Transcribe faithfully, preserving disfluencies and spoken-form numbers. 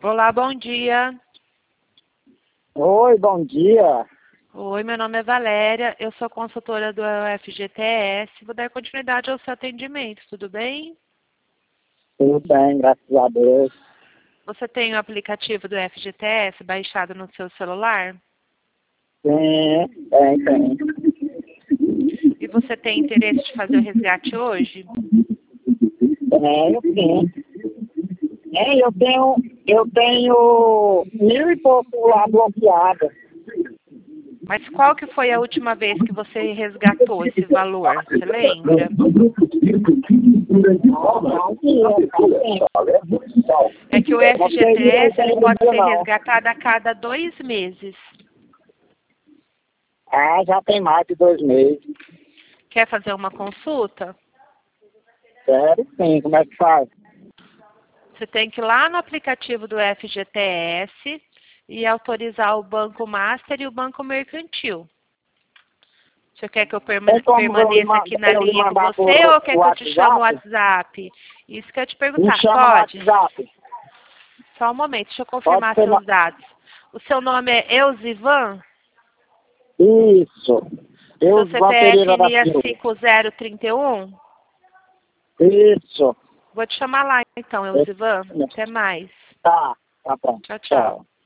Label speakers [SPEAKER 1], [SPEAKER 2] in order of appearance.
[SPEAKER 1] Olá, bom dia.
[SPEAKER 2] Oi, bom dia.
[SPEAKER 1] Oi, meu nome é Valéria, eu sou consultora do F G T S. Vou dar continuidade ao seu atendimento, tudo bem?
[SPEAKER 2] Tudo bem, graças a Deus.
[SPEAKER 1] Você tem o aplicativo do F G T S baixado no seu celular?
[SPEAKER 2] Sim, tem, tem.
[SPEAKER 1] E você tem interesse de fazer o resgate hoje?
[SPEAKER 2] Tenho, sim. É, eu tenho, eu tenho mil e pouco lá bloqueado.
[SPEAKER 1] Mas qual que foi a última vez que você resgatou esse valor? Você lembra? É que o F G T S ele pode ser resgatado a cada dois meses.
[SPEAKER 2] Ah, já tem mais de dois meses.
[SPEAKER 1] Quer fazer uma consulta?
[SPEAKER 2] Sério, sim. Como é que faz?
[SPEAKER 1] Você tem que ir lá no aplicativo do F G T S e autorizar o Banco Master e o Banco Mercantil. Você quer que eu permane permaneça aqui na linha com você ou quer que eu te chame no WhatsApp? Isso que eu ia te perguntar.
[SPEAKER 2] Me chama
[SPEAKER 1] Pode?
[SPEAKER 2] no WhatsApp.
[SPEAKER 1] Só um momento, deixa eu confirmar
[SPEAKER 2] Pode
[SPEAKER 1] seus
[SPEAKER 2] ser...
[SPEAKER 1] dados. O seu nome é Eusivan?
[SPEAKER 2] Isso. Eu,
[SPEAKER 1] Seu
[SPEAKER 2] Ivan
[SPEAKER 1] C P F
[SPEAKER 2] Pereira da
[SPEAKER 1] inia
[SPEAKER 2] Silva.
[SPEAKER 1] cinco zero três um?
[SPEAKER 2] Isso.
[SPEAKER 1] Vou te chamar lá então, Eusivan. Até mais.
[SPEAKER 2] Tá, tá bom.
[SPEAKER 1] Tchau, tchau.
[SPEAKER 2] Tchau.